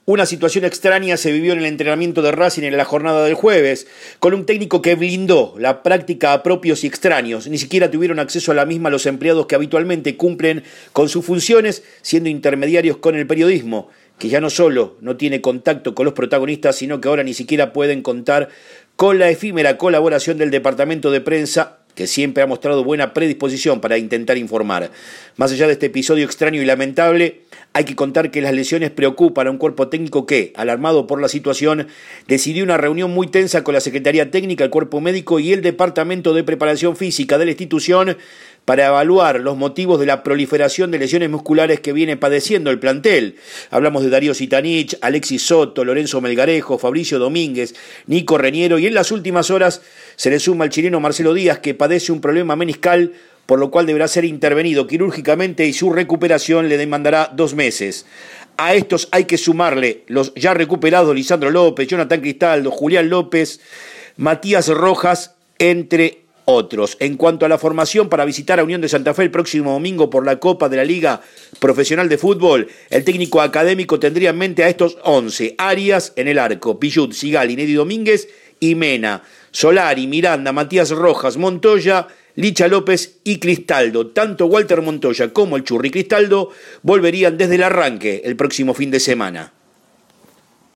Una situación extraña se vivió en el entrenamiento de Racing en la jornada del jueves, con un técnico que blindó la práctica a propios y extraños. Ni siquiera tuvieron acceso a la misma los empleados que habitualmente cumplen con sus funciones, siendo intermediarios con el periodismo, que ya no solo no tiene contacto con los protagonistas, sino que ahora ni siquiera pueden contar con la efímera colaboración del departamento de prensa, que siempre ha mostrado buena predisposición para intentar informar. Más allá de este episodio extraño y lamentable, hay que contar que las lesiones preocupan a un cuerpo técnico que, alarmado por la situación, decidió una reunión muy tensa con la Secretaría Técnica, el Cuerpo Médico y el Departamento de Preparación Física de la institución para evaluar los motivos de la proliferación de lesiones musculares que viene padeciendo el plantel. Hablamos de Darío Sitanich, Alexis Soto, Lorenzo Melgarejo, Fabricio Domínguez, Nico Reñero, y en las últimas horas se le suma el chileno Marcelo Díaz, que padece un problema meniscal, por lo cual deberá ser intervenido quirúrgicamente y su recuperación le demandará 2 meses. A estos hay que sumarle los ya recuperados Lisandro López, Jonathan Cristaldo, Julián López, Matías Rojas, entre otros. En cuanto a la formación para visitar a Unión de Santa Fe el próximo domingo por la Copa de la Liga Profesional de Fútbol, el técnico académico tendría en mente a estos 11. Arias en el arco, Pichut, Sigali, Nedi Domínguez y Mena, Solari, Miranda, Matías Rojas, Montoya, Licha López y Cristaldo. Tanto Walter Montoya como el Churri Cristaldo volverían desde el arranque el próximo fin de semana.